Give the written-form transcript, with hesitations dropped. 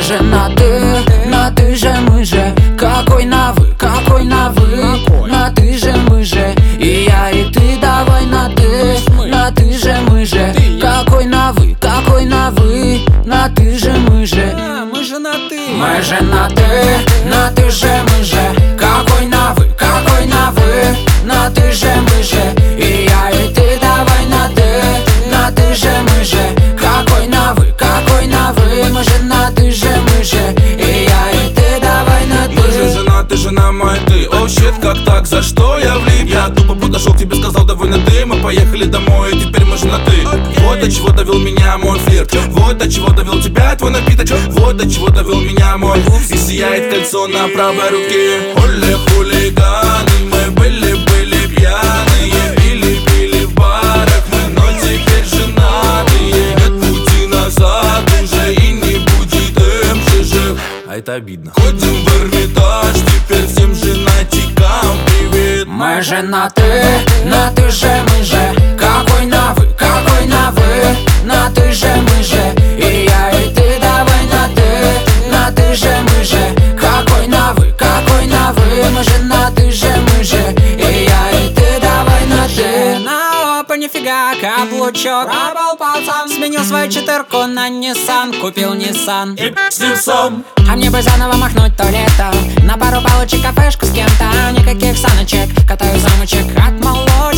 же на ты же, мы же. Какой на вы, какой на вы. На ты же, мы же. И я, и ты, давай на ты же, мы же. Какой на вы, какой на вы. На ты же, мы же. Мы же на ты. Мы же на ты же, мы же. Какой на вы, какой на вы. На ты же, мы же. И я, и ты, давай на ты же, мы же. Какой на вы, какой на вы. Мы же на ты же, мы же. И я, и ты, давай на ты. Мы же женаты, жена моя ты. О, щит, как так, за что я влип? Я тупо подошел к тебе, сказал, давай на ты. Мы поехали домой, и теперь мы женаты. Вот до чего довел меня мой флирт. Вот до чего довел тебя твой напиток. Вот до чего довел меня мой. И сияет кольцо на правой руке. Оле, хулиганы, мы были пьяные. Пили в барах мы, но теперь женатые. Нет пути назад уже и не будет МЖЖ. А это обидно. Ходим в Эрмитаж, теперь всем женатикам привет. Мы же на ты же, мы же. Какой на вы, какой на вы. На ты же, мы же. И я, и ты, давай на ты же, мы же. Какой на вы, какой на вы. Мы же на ты же, мы же. И я, и ты, давай на ты. На опа, нифига, каблучок. Пробовал пацан, сменил свою четырку на Nissan. Купил Nissan И с ним сам. А мне бы заново махнуть туалетом. На пару палочек кафешку с кем-то. Никаких саночек, катаю замочек от молочек.